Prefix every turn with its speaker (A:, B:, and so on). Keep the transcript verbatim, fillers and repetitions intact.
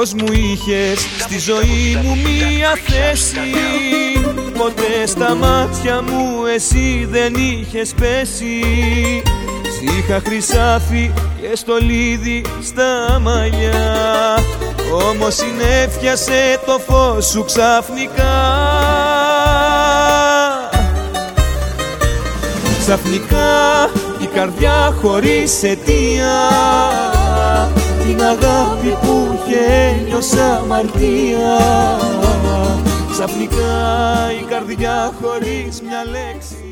A: πως μου είχες στη ζωή μου μία θέση. Ποτέ στα μάτια μου εσύ δεν είχες πέσει. Σ' είχα χρυσάφι και στολίδι στα μαλλιά, όμως συνέφιασε το φως σου ξαφνικά. Ξαφνικά η καρδιά χωρίς αιτία, την αγάπη που είχε νιώσα αμαρτία. Ξαφνικά η καρδιά χωρίς μια λέξη.